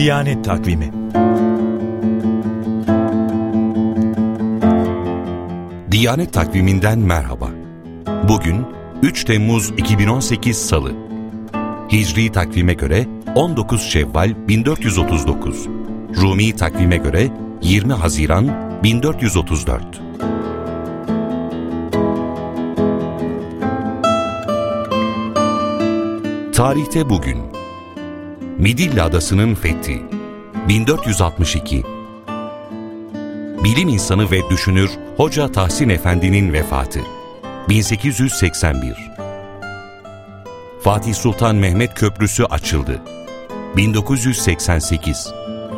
Diyanet Takvimi. Diyanet Takvimi'nden merhaba. Bugün 3 Temmuz 2018 Salı. Hicri takvime göre 19 Şevval 1439. Rumi takvime göre 20 Haziran 1434. Tarihte bugün Midilli Adası'nın fethi 1462. Bilim insanı ve düşünür Hoca Tahsin Efendi'nin vefatı 1881. Fatih Sultan Mehmet Köprüsü açıldı 1988.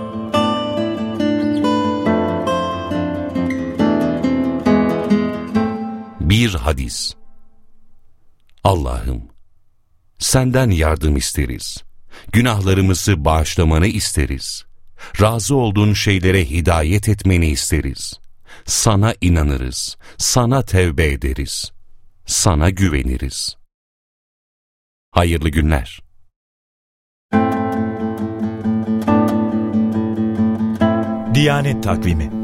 Bir hadis. Allah'ım, senden yardım isteriz. Günahlarımızı bağışlamanı isteriz. Razı olduğun şeylere hidayet etmeni isteriz. Sana inanırız, sana tevbe ederiz. Sana güveniriz. Hayırlı günler. Diyanet Takvimi.